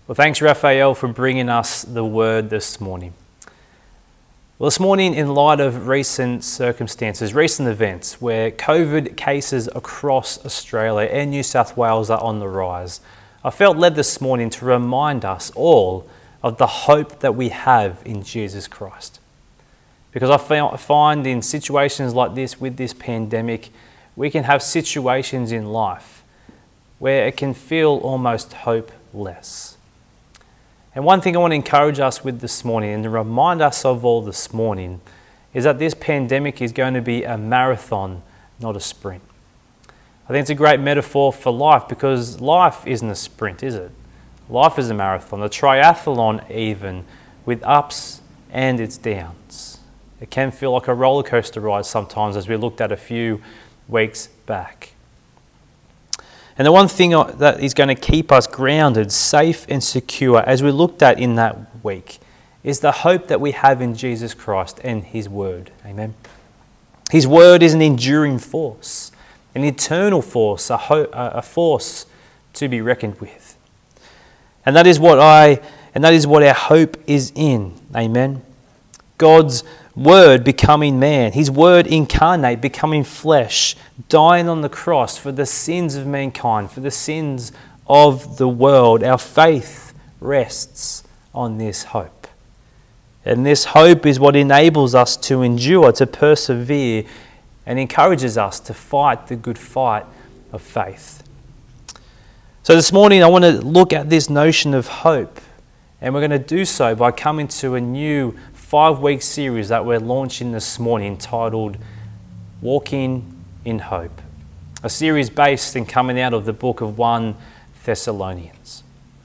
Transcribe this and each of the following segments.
Well, thanks, Raphael, for bringing us the word this morning. Well, this morning, in light of recent circumstances, recent events where COVID cases across Australia and New South Wales are on the rise, I felt led this morning to remind us all of the hope that we have in Jesus Christ. Because I find in situations like this, with this pandemic, we can have situations in life where it can feel almost hopeless. And one thing I want to encourage us with this morning and to remind us of all this morning is that this pandemic is going to be a marathon, not a sprint. I think it's a great metaphor for life because life isn't a sprint, is it? Life is a marathon, a triathlon even, with ups and its downs. It can feel like a roller coaster ride sometimes, as we looked at a few weeks back. And the one thing that is going to keep us grounded, safe and secure, as we looked at in that week, is the hope that we have in Jesus Christ and His Word. Amen. His Word is an enduring force, an eternal force, a force to be reckoned with. And that is what our hope is in. Amen. God's Word becoming man, His Word incarnate, becoming flesh, dying on the cross for the sins of mankind, for the sins of the world. Our faith rests on this hope. And this hope is what enables us to endure, to persevere, and encourages us to fight the good fight of faith. So this morning I want to look at this notion of hope, and we're going to do so by coming to a new 5-week series that we're launching this morning titled Walking in Hope. A series based and coming out of the book of 1 Thessalonians.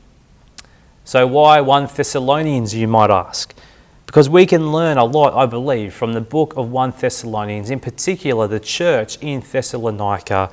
So why 1 Thessalonians, you might ask? Because we can learn a lot, I believe, from the book of 1 Thessalonians, in particular the church in Thessalonica,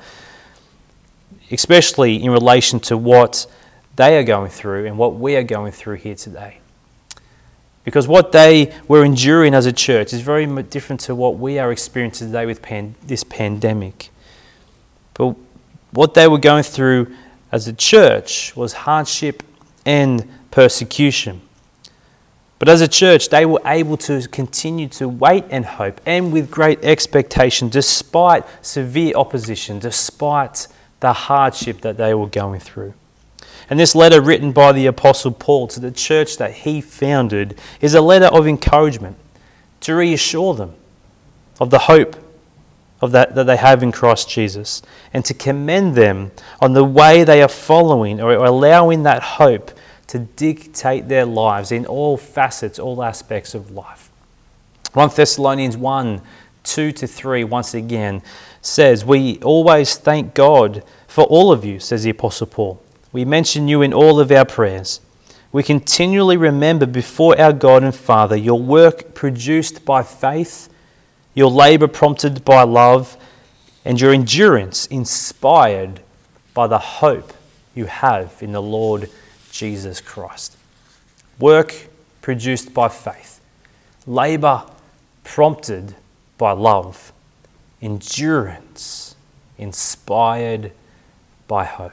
especially in relation to what they are going through and what we are going through here today. Because what they were enduring as a church is very different to what we are experiencing today with this pandemic. But what they were going through as a church was hardship and persecution. But as a church, they were able to continue to wait and hope, and with great expectation, despite severe opposition, despite the hardship that they were going through. And this letter written by the Apostle Paul to the church that he founded is a letter of encouragement to reassure them of the hope that they have in Christ Jesus, and to commend them on the way they are following or allowing that hope to dictate their lives in all facets, all aspects of life. 1 Thessalonians 1, 2-3 once again says, "We always thank God for all of you," says the Apostle Paul. "We mention you in all of our prayers. We continually remember before our God and Father your work produced by faith, your labour prompted by love, and your endurance inspired by the hope you have in the Lord Jesus Christ." Work produced by faith, labour prompted by love, endurance inspired by hope.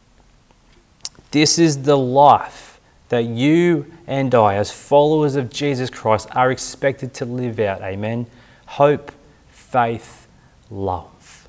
This is the life that you and I, as followers of Jesus Christ, are expected to live out. Amen. Hope, faith, love.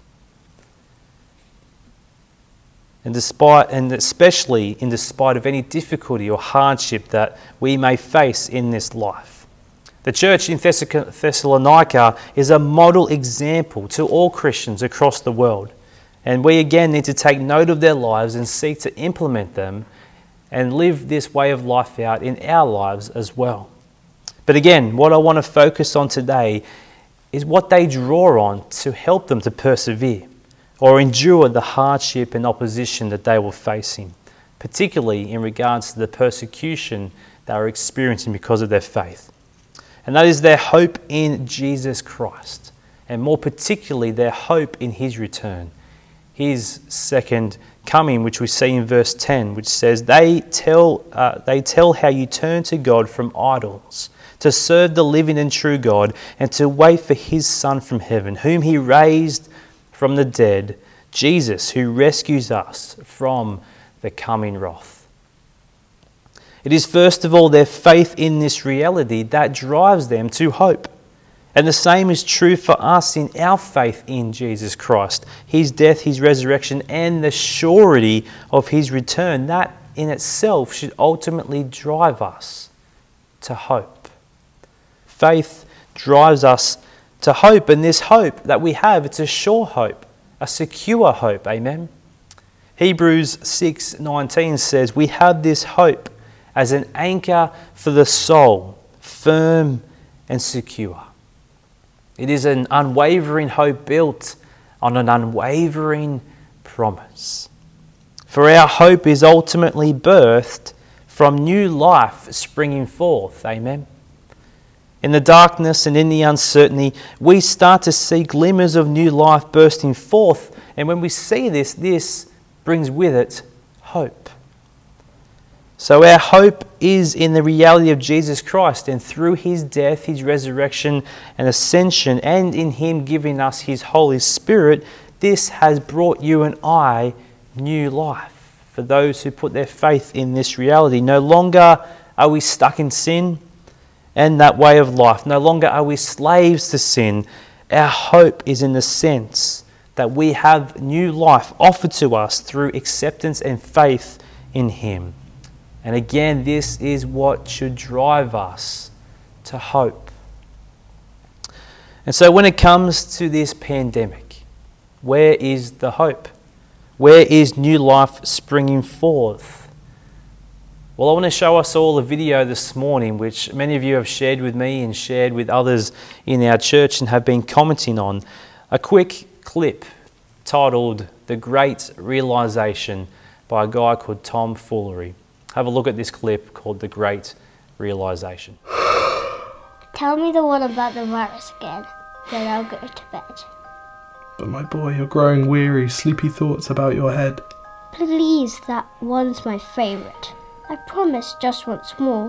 And especially in despite of any difficulty or hardship that we may face in this life. The church in Thessalonica is a model example to all Christians across the world. And we again need to take note of their lives and seek to implement them and live this way of life out in our lives as well. But again, what I want to focus on today is what they draw on to help them to persevere or endure the hardship and opposition that they were facing, particularly in regards to the persecution they were experiencing because of their faith. And that is their hope in Jesus Christ, and more particularly their hope in His return. His second coming, which we see in verse 10, which says, they tell how you turn to God from idols, to serve the living and true God, and to wait for His Son from heaven, whom He raised from the dead, Jesus, who rescues us from the coming wrath. It is first of all their faith in this reality that drives them to hope. And the same is true for us in our faith in Jesus Christ, his death, his resurrection, and the surety of his return. That in itself should ultimately drive us to hope. Faith drives us to hope, and this hope that we have, it's a sure hope, a secure hope. Amen. Hebrews 6:19 says, "We have this hope as an anchor for the soul, firm and secure." It is an unwavering hope built on an unwavering promise. For our hope is ultimately birthed from new life springing forth. Amen. In the darkness and in the uncertainty, we start to see glimmers of new life bursting forth. And when we see this, this brings with it hope. So our hope is in the reality of Jesus Christ, and through his death, his resurrection and ascension, and in him giving us his Holy Spirit, this has brought you and I new life. For those who put their faith in this reality, no longer are we stuck in sin and that way of life. No longer are we slaves to sin. Our hope is in the sense that we have new life offered to us through acceptance and faith in him. And again, this is what should drive us to hope. And so when it comes to this pandemic, where is the hope? Where is new life springing forth? Well, I want to show us all a video this morning, which many of you have shared with me and shared with others in our church and have been commenting on. A quick clip titled "The Great Realization" by a guy called Tom Foolery. Have a look at this clip called "The Great Realization." Tell me the one about the virus again, then I'll go to bed. But my boy, you're growing weary, sleepy thoughts about your head. Please, that one's my favourite. I promise just once more.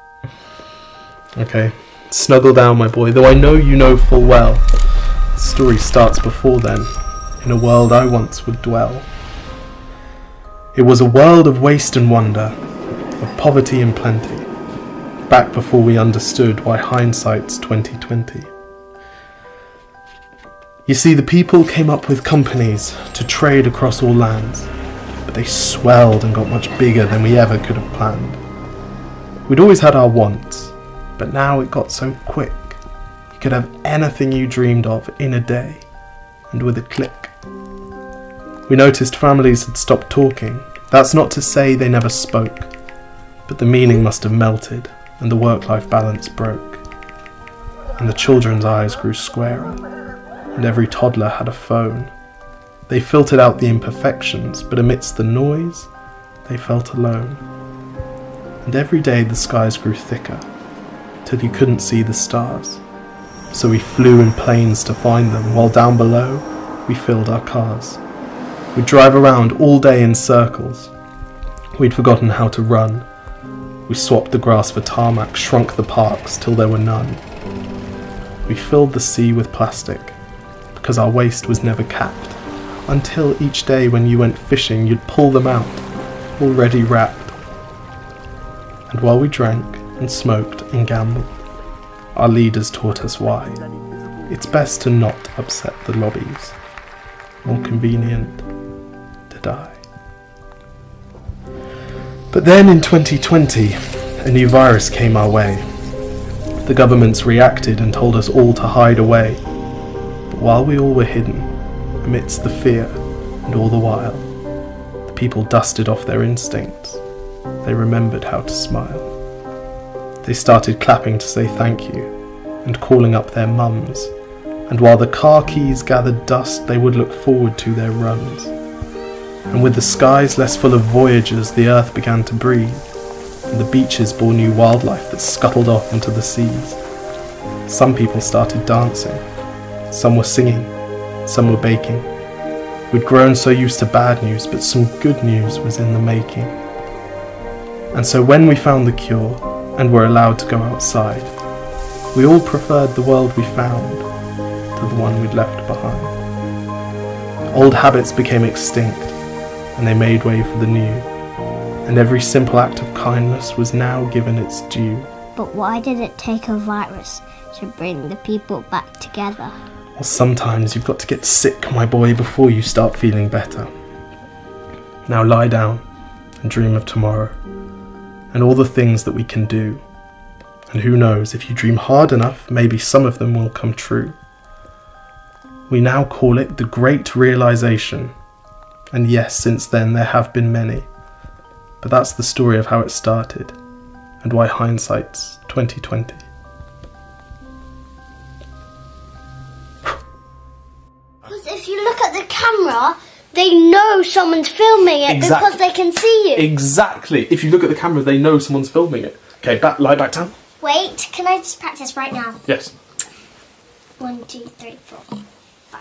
Okay, snuggle down, my boy, though I know you know full well. The story starts before then, in a world I once would dwell. It was a world of waste and wonder, of poverty and plenty, back before we understood why hindsight's 2020. You see, the people came up with companies to trade across all lands, but they swelled and got much bigger than we ever could have planned. We'd always had our wants, but now it got so quick. You could have anything you dreamed of in a day, and with a click. We noticed families had stopped talking. That's not to say they never spoke, but the meaning must have melted and the work-life balance broke. And the children's eyes grew squarer, and every toddler had a phone. They filtered out the imperfections, but amidst the noise, they felt alone. And every day the skies grew thicker, till you couldn't see the stars. So we flew in planes to find them, while down below, we filled our cars. We'd drive around all day in circles. We'd forgotten how to run. We swapped the grass for tarmac, shrunk the parks till there were none. We filled the sea with plastic, because our waste was never capped, until each day when you went fishing you'd pull them out, already wrapped. And while we drank and smoked and gambled, our leaders taught us why. It's best to not upset the lobbies. More convenient to die. But then in 2020, a new virus came our way. The governments reacted and told us all to hide away. But while we all were hidden, amidst the fear and all the while, the people dusted off their instincts. They remembered how to smile. They started clapping to say thank you and calling up their mums. And while the car keys gathered dust, they would look forward to their runs. And with the skies less full of voyagers, the earth began to breathe, and the beaches bore new wildlife that scuttled off into the seas. Some people started dancing, some were singing, some were baking. We'd grown so used to bad news, but some good news was in the making. And so when we found the cure, and were allowed to go outside, we all preferred the world we found to the one we'd left behind. Old habits became extinct, and they made way for the new. and every simple act of kindness was now given its due. But why did it take a virus to bring the people back together? Well, sometimes you've got to get sick, my boy, before you start feeling better. Now lie down and dream of tomorrow, and all the things that we can do. And who knows, if you dream hard enough, maybe some of them will come true. We now call it the Great Realization. And yes, since then there have been many. But that's the story of how it started, and why hindsight's 2020. Because if you look at the camera, they know someone's filming it because they can see you. Exactly. If you look at the camera, they know someone's filming it. Okay, lie back down. Wait, can I just practice right now? Yes. 1, 2, 3, 4, 5.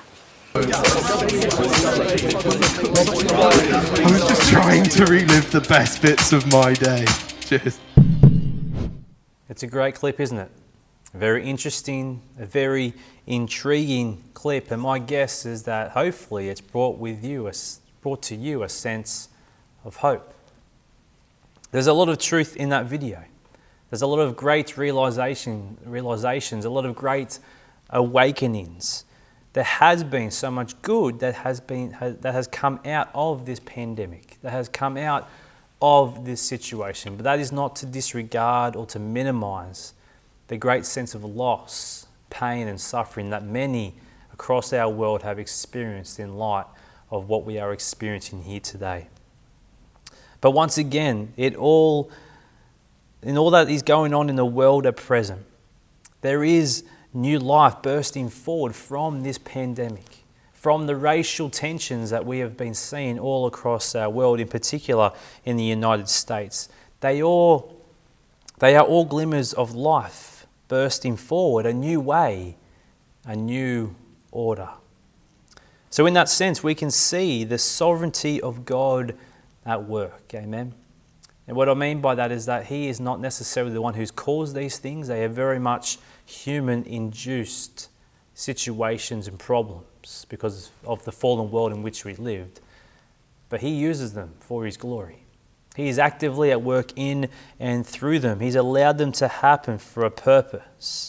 I was just trying to relive the best bits of my day. Cheers. It's a great clip, isn't it? A very interesting, a very intriguing clip, and my guess is that hopefully it's brought to you a sense of hope. There's a lot of truth in that video. There's a lot of great realizations, a lot of great awakenings. There has been so much good that has come out of this pandemic, that has come out of this situation. But that is not to disregard or to minimize the great sense of loss, pain and suffering that many across our world have experienced in light of what we are experiencing here today. But once again, in all that is going on in the world at present, there is new life bursting forward from this pandemic, from the racial tensions that we have been seeing all across our world, in particular in the United States. They are all glimmers of life bursting forward, a new way, a new order. So in that sense, we can see the sovereignty of God at work. Amen. And what I mean by that is that He is not necessarily the one who's caused these things. They are very much human-induced situations and problems because of the fallen world in which we lived. But He uses them for His glory. He is actively at work in and through them. He's allowed them to happen for a purpose.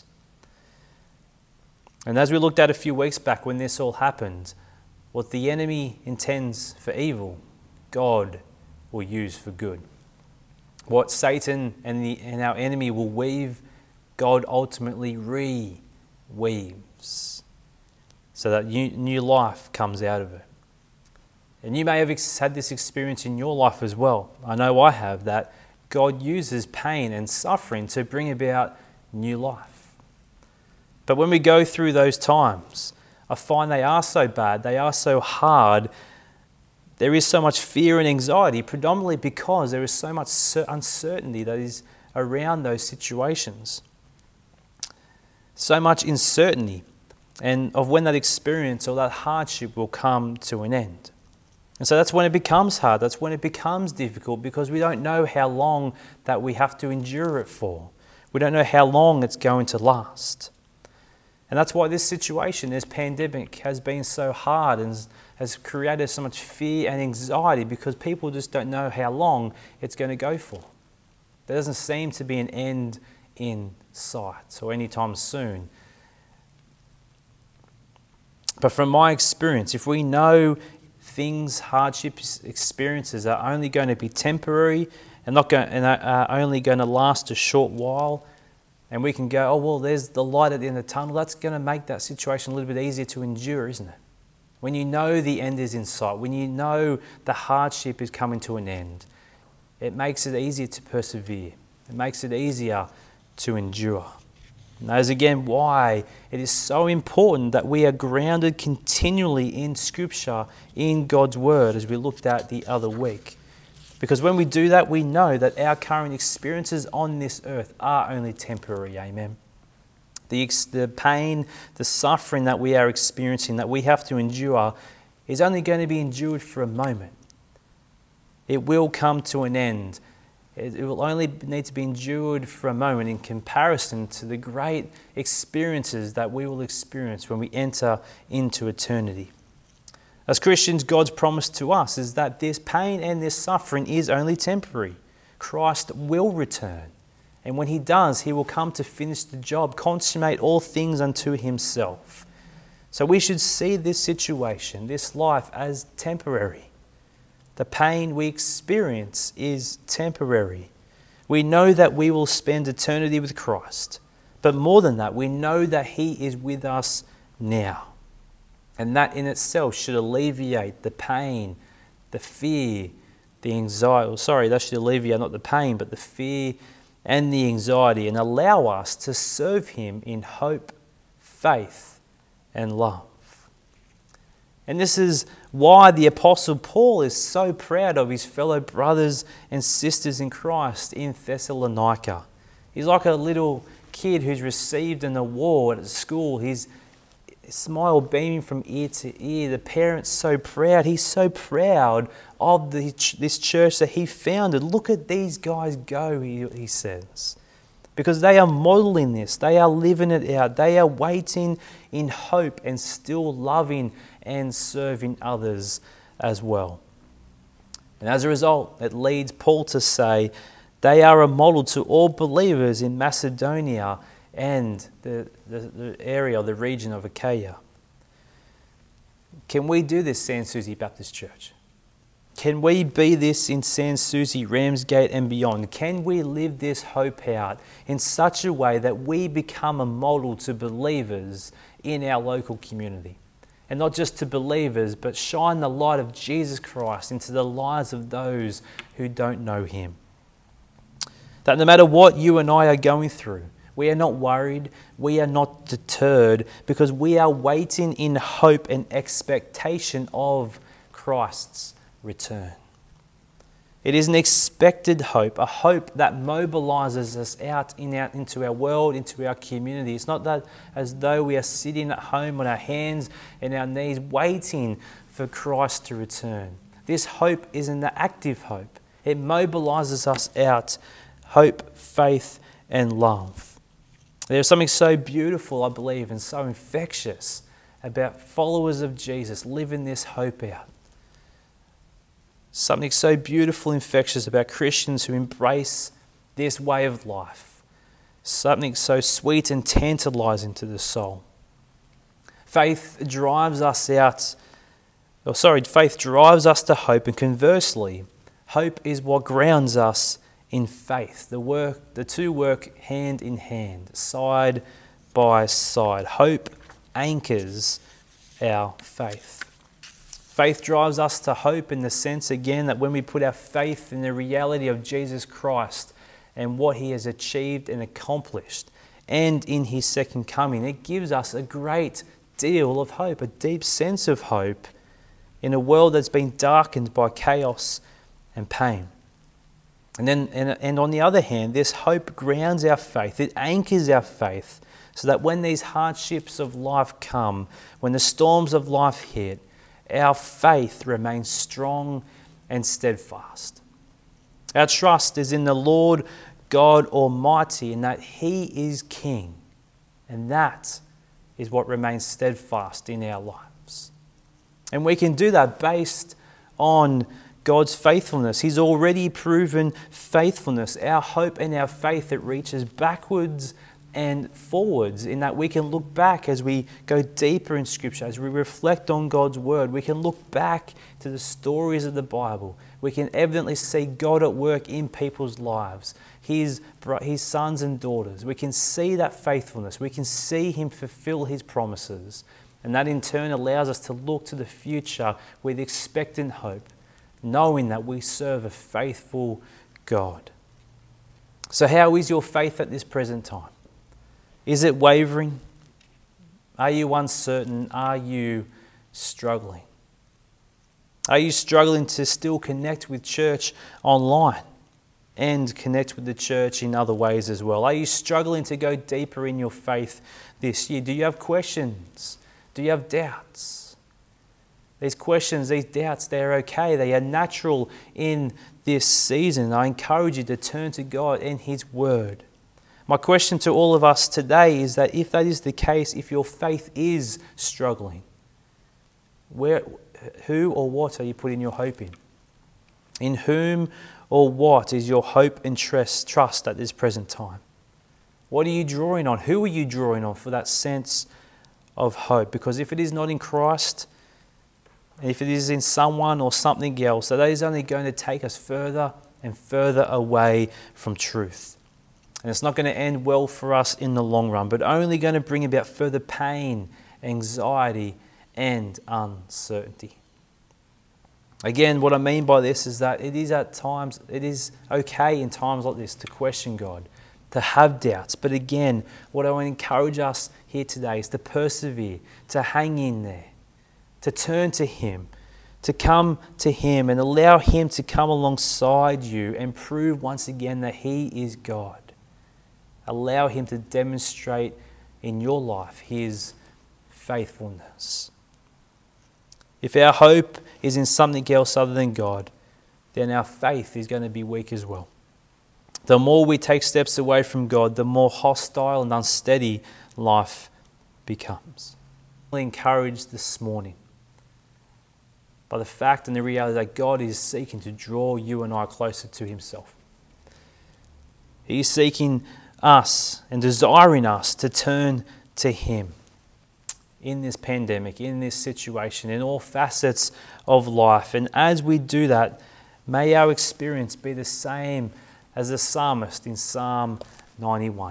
And as we looked at a few weeks back when this all happened, what the enemy intends for evil, God will use for good. What Satan and our enemy will weave, God ultimately re-weaves so that new life comes out of it. And you may have had this experience in your life as well. I know I have, that God uses pain and suffering to bring about new life. But when we go through those times, I find they are so bad, they are so hard. There is so much fear and anxiety, predominantly because there is so much uncertainty that is around those situations. So much uncertainty and of when that experience or that hardship will come to an end. And so that's when it becomes hard, that's when it becomes difficult, because we don't know how long that we have to endure it for. We don't know how long it's going to last. And that's why this situation, this pandemic, has been so hard and has created so much fear and anxiety, because people just don't know how long it's going to go for. There doesn't seem to be an end in sight or anytime soon. But from my experience, if we know things, hardships, experiences are only going to be temporary and are only going to last a short while, and we can go, oh, well, there's the light at the end of the tunnel, that's going to make that situation a little bit easier to endure, isn't it? When you know the end is in sight, when you know the hardship is coming to an end, it makes it easier to persevere. It makes it easier to endure. And that is again why it is so important that we are grounded continually in Scripture, in God's Word, as we looked at the other week. Because when we do that, we know that our current experiences on this earth are only temporary. Amen. The pain, the suffering that we are experiencing, that we have to endure, is only going to be endured for a moment. It will come to an end. It will only need to be endured for a moment in comparison to the great experiences that we will experience when we enter into eternity. As Christians, God's promise to us is that this pain and this suffering is only temporary. Christ will return. And when he does, he will come to finish the job, consummate all things unto himself. So we should see this situation, this life, as temporary. The pain we experience is temporary. We know that we will spend eternity with Christ. But more than that, we know that he is with us now. And that in itself should alleviate the pain, the fear, the anxiety. That should alleviate not the pain, but the fear and the anxiety, and allow us to serve him in hope, faith, and love. And this is why the Apostle Paul is so proud of his fellow brothers and sisters in Christ in Thessalonica. He's like a little kid who's received an award at school. His smile beaming from ear to ear. The parents so proud. He's so proud of this church that he founded. Look at these guys go, he says. Because they are modeling this. They are living it out. They are waiting in hope and still loving and serving others as well. And as a result, it leads Paul to say they are a model to all believers in Macedonia and the area, the region of Achaia. Can we do this, Sans Souci Baptist Church? Can we be this in Sans Souci, Ramsgate and beyond? Can we live this hope out in such a way that we become a model to believers in our local community? And not just to believers, but shine the light of Jesus Christ into the lives of those who don't know him. That no matter what you and I are going through, we are not worried, we are not deterred, because we are waiting in hope and expectation of Christ's return. It is an expected hope, a hope that mobilizes us out into our world, into our community. It's not that as though we are sitting at home on our hands and our knees waiting for Christ to return. This hope is an active hope. It mobilizes us out, hope, faith, and love. There's something so beautiful, I believe, and so infectious about followers of Jesus living this hope out. Something so beautiful and infectious about Christians who embrace this way of life. Something so sweet and tantalizing to the soul. Faith drives us to hope, and conversely, hope is what grounds us in faith. The two work hand in hand, side by side. Hope anchors our faith. Faith drives us to hope in the sense, again, that when we put our faith in the reality of Jesus Christ and what he has achieved and accomplished, and in his second coming, it gives us a great deal of hope, a deep sense of hope in a world that's been darkened by chaos and pain. And on the other hand, this hope grounds our faith. It anchors our faith so that when these hardships of life come, when the storms of life hit, our faith remains strong and steadfast. Our trust is in the Lord God Almighty, and that he is King. And that is what remains steadfast in our lives. And we can do that based on God's faithfulness. He's already proven faithfulness. Our hope and our faith, it reaches backwards and forwards, in that we can look back as we go deeper in Scripture, as we reflect on God's Word. We can look back to the stories of the Bible. We can evidently see God at work in people's lives, his sons and daughters. We can see that faithfulness. We can see him fulfill his promises. And that in turn allows us to look to the future with expectant hope, knowing that we serve a faithful God. So how is your faith at this present time? Is it wavering? Are you uncertain? Are you struggling? Are you struggling to still connect with church online and connect with the church in other ways as well? Are you struggling to go deeper in your faith this year? Do you have questions? Do you have doubts? These questions, these doubts, they're okay. They are natural in this season. I encourage you to turn to God and his word. My question to all of us today is that if that is the case, if your faith is struggling, who or what are you putting your hope in? In whom or what is your hope and trust at this present time? What are you drawing on? Who are you drawing on for that sense of hope? Because if it is not in Christ, and if it is in someone or something else, that is only going to take us further and further away from truth. And it's not going to end well for us in the long run, but only going to bring about further pain, anxiety, and uncertainty. Again, what I mean by this is that it is okay in times like this to question God, to have doubts. But again, what I want to encourage us here today is to persevere, to hang in there, to turn to Him, to come to Him and allow Him to come alongside you and prove once again that He is God. Allow Him to demonstrate in your life His faithfulness. If our hope is in something else other than God, then our faith is going to be weak as well. The more we take steps away from God, the more hostile and unsteady life becomes. I'm encouraged this morning by the fact and the reality that God is seeking to draw you and I closer to Himself. He is seeking us and desiring us to turn to Him in this pandemic, in this situation, in all facets of life. And as we do that, may our experience be the same as the psalmist in Psalm 91.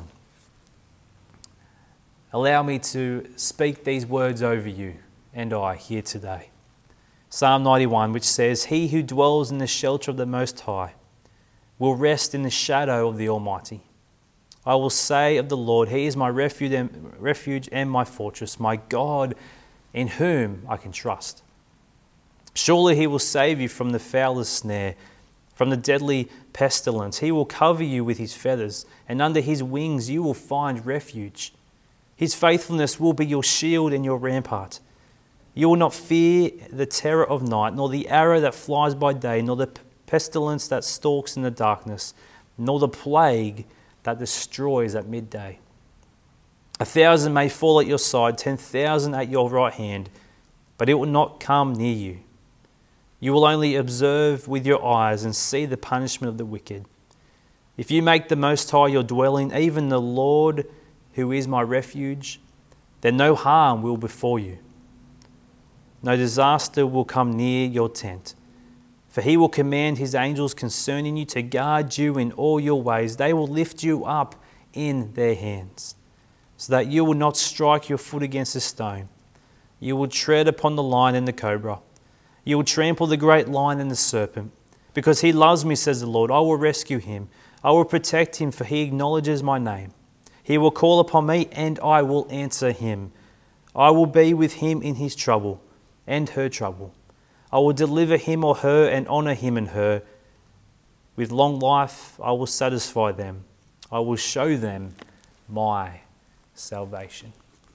Allow me to speak these words over you and I here today. Psalm 91, which says, "He who dwells in the shelter of the Most High will rest in the shadow of the Almighty. I will say of the Lord, He is my refuge and my fortress, my God in whom I can trust. Surely He will save you from the fowler's snare, from the deadly pestilence. He will cover you with His feathers, and under His wings you will find refuge. His faithfulness will be your shield and your rampart. You will not fear the terror of night, nor the arrow that flies by day, nor the pestilence that stalks in the darkness, nor the plague that destroys at midday. 1,000 may fall at your side, 10,000 at your right hand, but it will not come near you. You will only observe with your eyes and see the punishment of the wicked. If you make the Most High your dwelling, even the Lord who is my refuge, then no harm will befall you. No disaster will come near your tent. For He will command His angels concerning you to guard you in all your ways. They will lift you up in their hands, so that you will not strike your foot against a stone. You will tread upon the lion and the cobra. You will trample the great lion and the serpent. Because He loves me, says the Lord, I will rescue him. I will protect him, for he acknowledges my name. He will call upon me, and I will answer him. I will be with him in his trouble and her trouble. I will deliver him or her and honour him and her. With long life I will satisfy them. I will show them my salvation."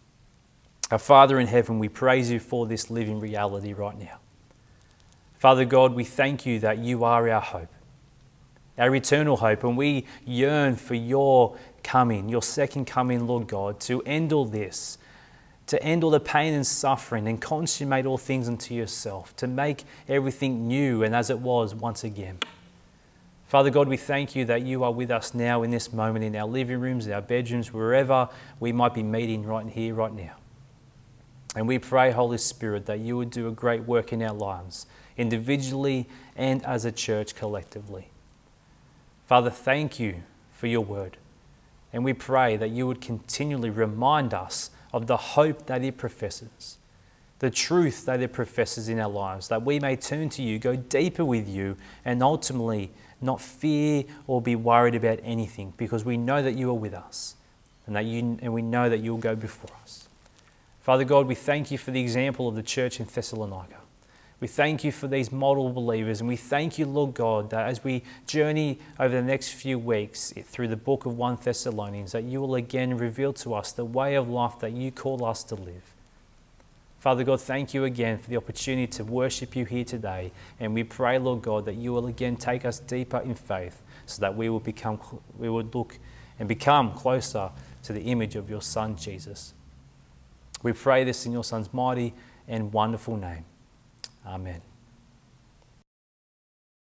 Our Father in heaven, we praise You for this living reality right now. Father God, we thank You that You are our hope, our eternal hope, and we yearn for Your coming, Your second coming, Lord God, to end all this, to end all the pain and suffering and consummate all things unto Yourself, to make everything new and as it was once again. Father God, we thank You that You are with us now in this moment, in our living rooms, our bedrooms, wherever we might be meeting right here, right now. And we pray, Holy Spirit, that You would do a great work in our lives, individually and as a church collectively. Father, thank You for Your word. And we pray that You would continually remind us of the hope that it professes, the truth that it professes in our lives, that we may turn to You, go deeper with You, and ultimately not fear or be worried about anything, because we know that You are with us, and we know that You will go before us. Father God, we thank You for the example of the church in Thessalonica. We thank You for these model believers, and we thank You, Lord God, that as we journey over the next few weeks through the book of 1 Thessalonians, that You will again reveal to us the way of life that You call us to live. Father God, thank You again for the opportunity to worship You here today, and we pray, Lord God, that You will again take us deeper in faith, so that we will look and become closer to the image of Your Son, Jesus. We pray this in Your Son's mighty and wonderful name. Amen.